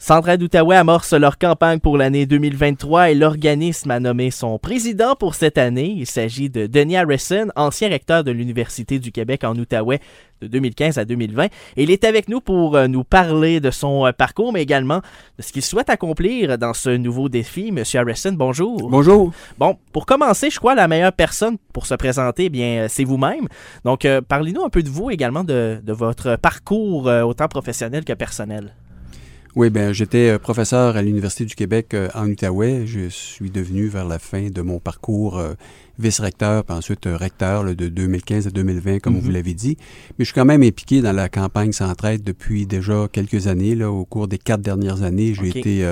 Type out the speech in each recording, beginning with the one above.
Centraide Outaouais amorce leur campagne pour l'année 2023 et l'organisme a nommé son président pour cette année. Il s'agit de Denis Harrison, ancien recteur de l'Université du Québec en Outaouais de 2015 à 2020. Et il est avec nous pour nous parler de son parcours, mais également de ce qu'il souhaite accomplir dans ce nouveau défi. Monsieur Harrison, bonjour. Bonjour. Bon, pour commencer, je crois la meilleure personne pour se présenter, eh bien, c'est vous-même. Donc, parlez-nous un peu de vous également, de votre parcours autant professionnel que personnel. Oui, bien, j'étais professeur à l'Université du Québec en Outaouais. Je suis devenu vers la fin de mon parcours vice-recteur, puis ensuite recteur là, de 2015 à 2020, comme vous l'avez dit. Mais je suis quand même impliqué dans la campagne Centraide depuis déjà quelques années. Là, au cours des 4 dernières années, j'ai été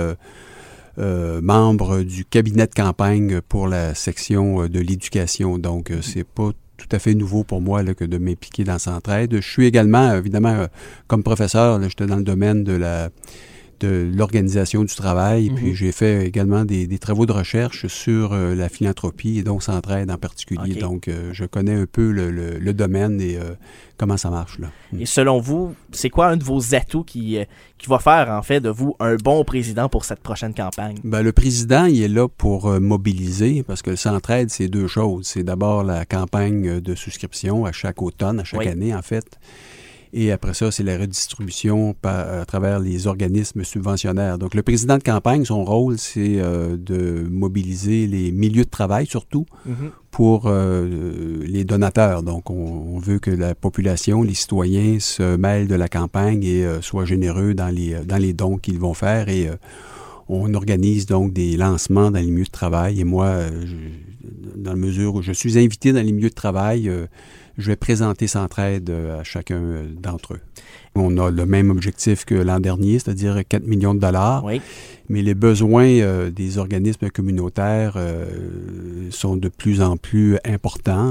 membre du cabinet de campagne pour la section de l'éducation. Donc, c'est pas tout à fait nouveau pour moi là, que de m'impliquer dans Centraide. Je suis également, évidemment, comme professeur, là, j'étais dans le domaine de l'organisation du travail. Puis j'ai fait également des travaux de recherche sur la philanthropie et donc Centraide en particulier. Okay. Donc, je connais un peu le domaine et comment ça marche, là. Et selon vous, c'est quoi un de vos atouts qui va faire, en fait, de vous un bon président pour cette prochaine campagne? Bien, le président, il est là pour mobiliser, parce que le Centraide, c'est deux choses. C'est d'abord la campagne de souscription à chaque automne, à chaque année, en fait. Et après ça, c'est la redistribution à travers les organismes subventionnaires. Donc, le président de campagne, son rôle, c'est de mobiliser les milieux de travail, surtout, pour les donateurs. Donc, on veut que la population, les citoyens, se mêlent de la campagne et soient généreux dans les dons qu'ils vont faire. Et on organise donc des lancements dans les milieux de travail. Et moi, dans la mesure où je suis invité dans les milieux de travail, je vais présenter Centraide à chacun d'entre eux. On a le même objectif que l'an dernier, c'est-à-dire 4 millions de dollars. Oui. Mais les besoins des organismes communautaires sont de plus en plus importants.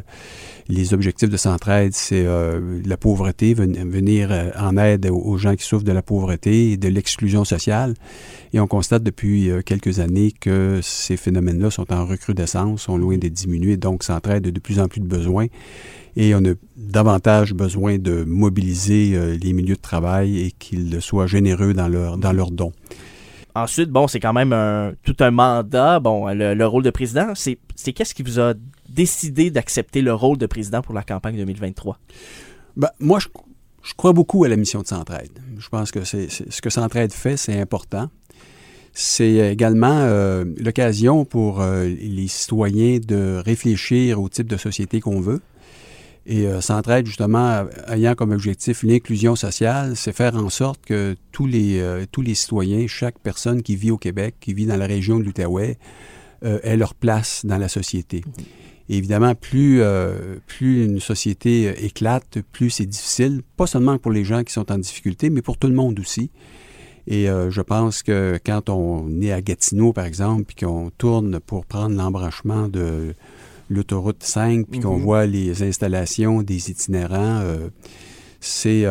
Les objectifs de Centraide, c'est la pauvreté, venir en aide aux gens qui souffrent de la pauvreté et de l'exclusion sociale. Et on constate depuis quelques années que ces phénomènes-là sont en recrudescence, sont loin d'être diminués. Donc, Centraide a de plus en plus de besoins. Et on a davantage besoin de mobiliser les milieux de travail et qu'ils soient généreux dans leurs dons. Ensuite, bon, c'est quand même tout un mandat. Bon, le rôle de président, c'est qu'est-ce qui vous a décidé d'accepter le rôle de président pour la campagne 2023? Ben, moi, je crois beaucoup à la mission de Centraide. Je pense que c'est ce que Centraide fait, c'est important. C'est également l'occasion pour les citoyens de réfléchir au type de société qu'on veut. Et Centraide, justement, ayant comme objectif l'inclusion sociale, c'est faire en sorte que tous les citoyens, chaque personne qui vit au Québec, qui vit dans la région de l'Outaouais, ait leur place dans la société. Et évidemment, plus une société éclate, plus c'est difficile, pas seulement pour les gens qui sont en difficulté, mais pour tout le monde aussi. Et je pense que quand on est à Gatineau, par exemple, puis qu'on tourne pour prendre l'embranchement de l'autoroute 5, puis qu'on voit les installations des itinérants, c'est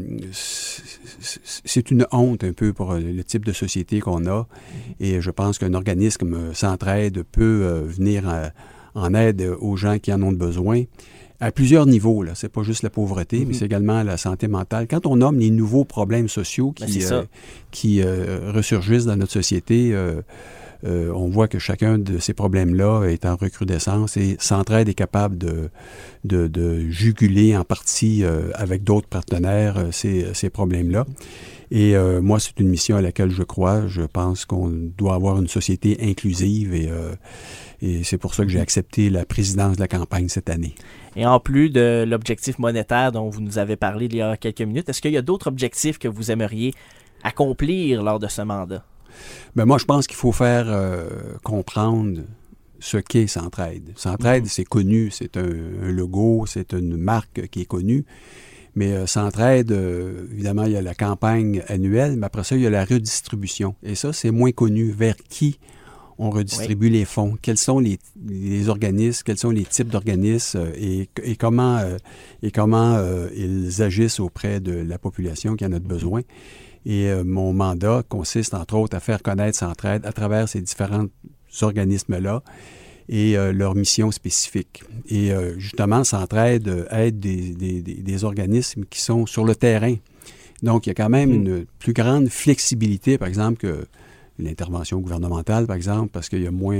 une honte un peu pour le type de société qu'on a. Et je pense qu'un organisme Centraide peut venir en aide aux gens qui en ont besoin à plusieurs niveaux. Là. C'est pas juste la pauvreté, mais c'est également la santé mentale. Quand on nomme les nouveaux problèmes sociaux qui ressurgissent dans notre société, on voit que chacun de ces problèmes-là est en recrudescence et Centraide est capable de juguler en partie avec d'autres partenaires ces problèmes-là. Et moi, c'est une mission à laquelle je crois. Je pense qu'on doit avoir une société inclusive et c'est pour ça que j'ai accepté la présidence de la campagne cette année. Et en plus de l'objectif monétaire dont vous nous avez parlé il y a quelques minutes, est-ce qu'il y a d'autres objectifs que vous aimeriez accomplir lors de ce mandat? Bien, moi, je pense qu'il faut faire comprendre ce qu'est Centraide. Centraide, c'est connu, c'est un logo, c'est une marque qui est connue. Mais Centraide, évidemment, il y a la campagne annuelle, mais après ça, il y a la redistribution. Et ça, c'est moins connu. Vers qui on redistribue les fonds? Quels sont les organismes? Quels sont les types d'organismes? Et comment ils agissent auprès de la population qui en a besoin? Et mon mandat consiste, entre autres, à faire connaître Centraide à travers ces différents organismes-là et leurs missions spécifiques. Et justement, Centraide aide des organismes qui sont sur le terrain, Donc, il y a quand même une plus grande flexibilité, par exemple, que l'intervention gouvernementale, par exemple, parce qu'il y a moins,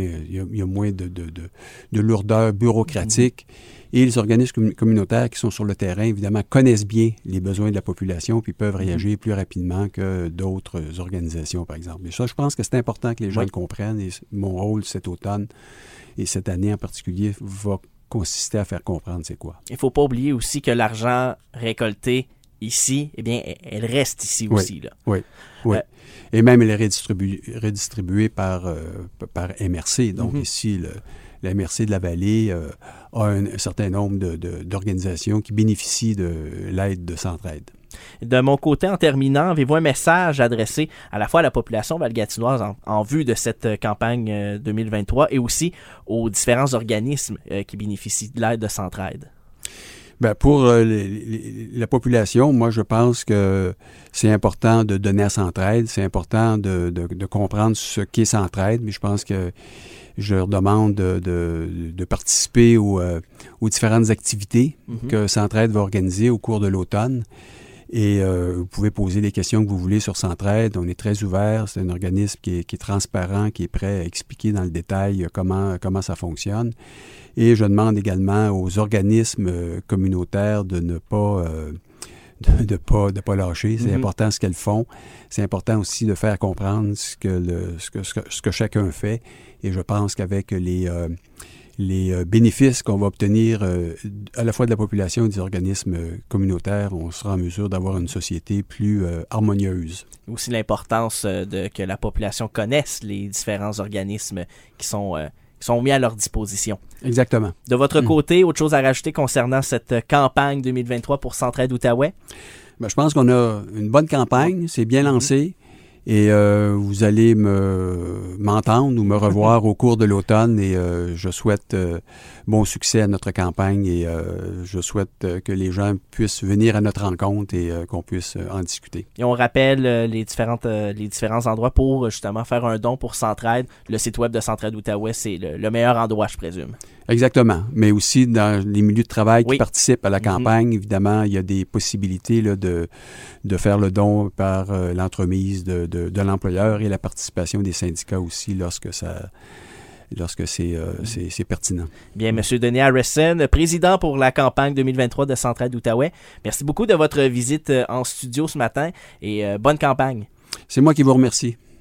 de lourdeur bureaucratique. Et les organismes communautaires qui sont sur le terrain, évidemment, connaissent bien les besoins de la population puis peuvent réagir plus rapidement que d'autres organisations, par exemple. Et ça, je pense que c'est important que les gens le comprennent. Et mon rôle cet automne et cette année en particulier va consister à faire comprendre c'est quoi. Il ne faut pas oublier aussi que l'argent récolté ici, eh bien, elle reste ici aussi. Là. Oui. Et même elle est redistribuée par MRC. Donc ici, la MRC de la Vallée a un certain nombre d'organisations qui bénéficient de l'aide de Centraide. De mon côté, en terminant, avez-vous un message adressé à la fois à la population valgatinoise en vue de cette campagne 2023 et aussi aux différents organismes qui bénéficient de l'aide de Centraide? Bien, pour la population, moi, je pense que c'est important de donner à Centraide. C'est important de comprendre ce qu'est Centraide, mais je pense que je leur demande de participer aux différentes activités que Centraide va organiser au cours de l'automne. Et vous pouvez poser les questions que vous voulez sur Centraide. On est très ouvert. C'est un organisme qui est transparent, qui est prêt à expliquer dans le détail comment ça fonctionne. Et je demande également aux organismes communautaires de ne pas lâcher. C'est important ce qu'elles font. C'est important aussi de faire comprendre ce que chacun fait. Et je pense qu'avec les bénéfices qu'on va obtenir à la fois de la population et des organismes communautaires, on sera en mesure d'avoir une société plus harmonieuse. Aussi l'importance que la population connaisse les différents organismes qui sont mis à leur disposition. Exactement. De votre côté, autre chose à rajouter concernant cette campagne 2023 pour Centraide Outaouais? Bien, je pense qu'on a une bonne campagne, c'est bien lancé. Et vous allez m'entendre ou me revoir au cours de l'automne et je souhaite bon succès à notre campagne et je souhaite que les gens puissent venir à notre rencontre et qu'on puisse en discuter. Et on rappelle les différents endroits pour justement faire un don pour Centraide. Le site web de Centraide Outaouais, c'est le meilleur endroit, je présume. Exactement, mais aussi dans les milieux de travail qui participent à la campagne, évidemment, il y a des possibilités là, de faire le don par l'entremise de l'employeur et la participation des syndicats aussi lorsque c'est pertinent. Bien, M. Denis Harrison, président pour la campagne 2023 de Centraide Outaouais, merci beaucoup de votre visite en studio ce matin et bonne campagne. C'est moi qui vous remercie.